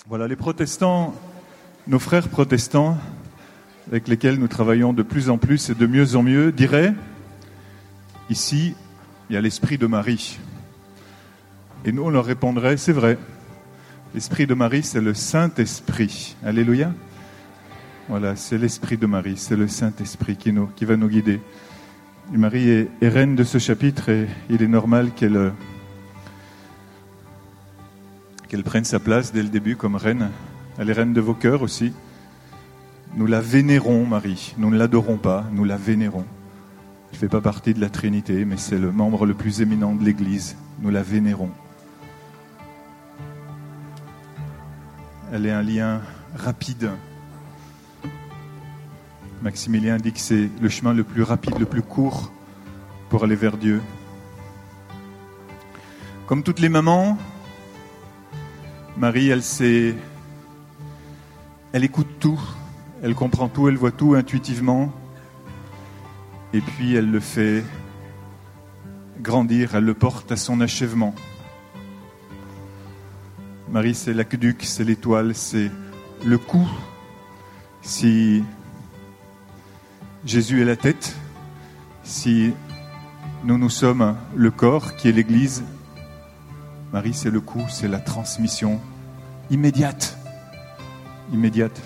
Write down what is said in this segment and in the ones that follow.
Voilà, les protestants, nos frères protestants, avec lesquels nous travaillons de plus en plus et de mieux en mieux, diraient, ici, il y a l'esprit de Marie. Et nous, on leur répondrait, c'est vrai, l'esprit de Marie, c'est le Saint-Esprit. Alléluia. Voilà, c'est l'esprit de Marie, c'est le Saint-Esprit qui va nous guider. Et Marie est reine de ce chapitre et il est normal qu'elle prenne sa place dès le début comme reine. Elle est reine de vos cœurs aussi. Nous la vénérons, Marie. Nous ne l'adorons pas, nous la vénérons. Elle ne fait pas partie de la Trinité, mais c'est le membre le plus éminent de l'Église. Nous la vénérons. Elle est un lien rapide. Maximilien dit que c'est le chemin le plus rapide, le plus court pour aller vers Dieu. Comme toutes les mamans, Marie, elle écoute tout, elle comprend tout, elle voit tout intuitivement, et puis elle le fait grandir, elle le porte à son achèvement. Marie, c'est l'aqueduc, c'est l'étoile, c'est le cou. Si Jésus est la tête, si nous sommes le corps qui est l'Église, Marie, c'est le cou, c'est la transmission immédiate. Immédiate.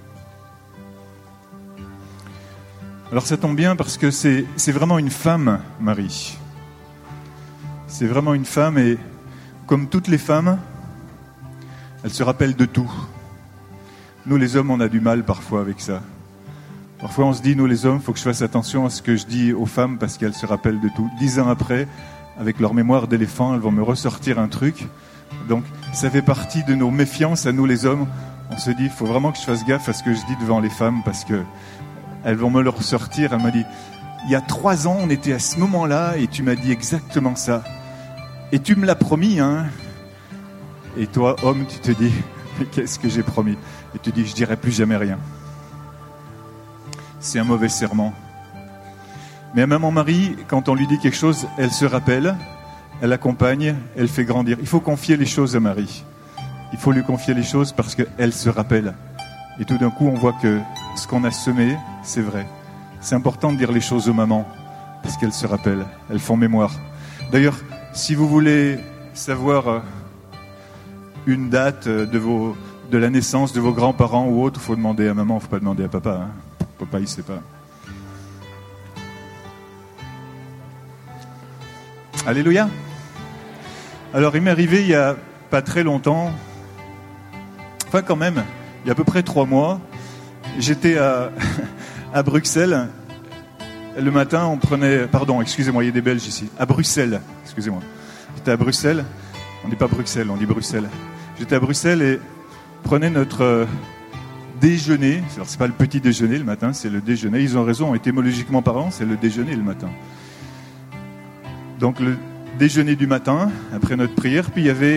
Alors ça tombe bien parce que c'est vraiment une femme, Marie. C'est vraiment une femme et comme toutes les femmes, elle se rappelle de tout. Nous les hommes, on a du mal parfois avec ça. Parfois on se dit, nous les hommes, il faut que je fasse attention à ce que je dis aux femmes parce qu'elles se rappellent de tout. 10 ans après, avec leur mémoire d'éléphant, elles vont me ressortir un truc. Donc ça fait partie de nos méfiances à nous les hommes. On se dit, il faut vraiment que je fasse gaffe à ce que je dis devant les femmes parce que elles vont me le ressortir. Elle m'a dit, il y a 3 ans, on était à ce moment-là et tu m'as dit exactement ça. Et tu me l'as promis, hein. Et toi, homme, tu te dis, mais qu'est-ce que j'ai promis? Et tu dis, je dirai plus jamais rien. C'est un mauvais serment. Mais à maman Marie, quand on lui dit quelque chose, elle se rappelle, elle accompagne, elle fait grandir. Il faut confier les choses à Marie. Il faut lui confier les choses parce qu'elle se rappelle. Et tout d'un coup, on voit que ce qu'on a semé, c'est vrai. C'est important de dire les choses aux mamans parce qu'elles se rappellent, elles font mémoire. D'ailleurs, si vous voulez savoir une date de la naissance de vos grands-parents ou autre, il faut demander à maman, il ne faut pas demander à papa. Hein. Papa, il ne sait pas. Alléluia. Alors, il m'est arrivé il n'y a pas très longtemps, enfin quand même, il y a à peu près 3 mois, j'étais à Bruxelles. Le matin, on prenait... Pardon, excusez-moi, il y a des Belges ici. À Bruxelles, excusez-moi. J'étais à Bruxelles. On ne dit pas Bruxelles, on dit Bruxelles. J'étais à Bruxelles et on prenait notre déjeuner. Alors, c'est pas le petit déjeuner le matin, c'est le déjeuner. Ils ont raison, étymologiquement parlant, c'est le déjeuner le matin. Donc, le déjeuner du matin, après notre prière. Puis, il y avait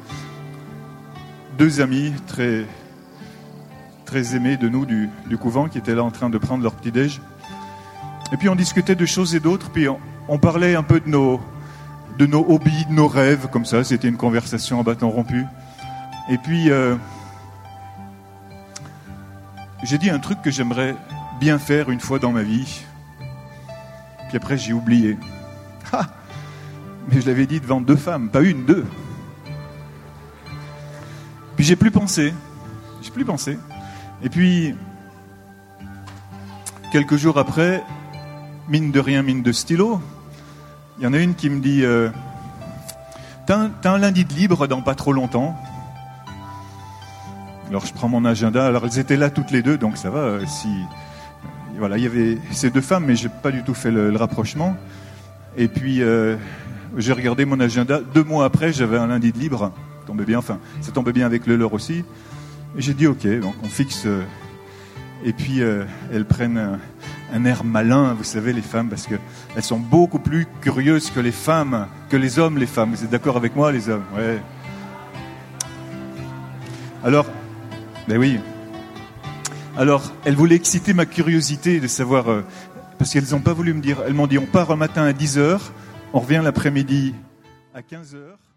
2 amis très, très aimés de nous du couvent qui étaient là en train de prendre leur petit-déj. Et puis, on discutait de choses et d'autres. Puis, on parlait un peu de nos hobbies, de nos rêves, comme ça. C'était une conversation en bâton rompu. Et puis, j'ai dit un truc que j'aimerais bien faire une fois dans ma vie. Puis après, j'ai oublié. Ah, mais je l'avais dit devant 2 femmes, pas une, 2. Puis j'ai plus pensé. Et puis, quelques jours après, mine de rien, mine de stylo, il y en a une qui me dit t'as un lundi de libre dans pas trop longtemps. Alors je prends mon agenda. Alors elles étaient là toutes les 2, donc ça va. Voilà, il y avait ces 2 femmes, mais j'ai pas du tout fait le rapprochement. Et puis j'ai regardé mon agenda. 2 mois après, j'avais un lundi de libre. Ça tombait bien avec le leur aussi. Et j'ai dit ok, donc on fixe. Et puis elles prennent un air malin, vous savez, les femmes, parce qu'elles sont beaucoup plus curieuses que les femmes, que les hommes, les femmes. Vous êtes d'accord avec moi, les hommes? Ouais. Alors, ben oui. Alors, elles voulaient exciter ma curiosité de savoir, parce qu'elles n'ont pas voulu me dire. Elles m'ont dit, on part un matin à 10h, on revient l'après-midi à 15h.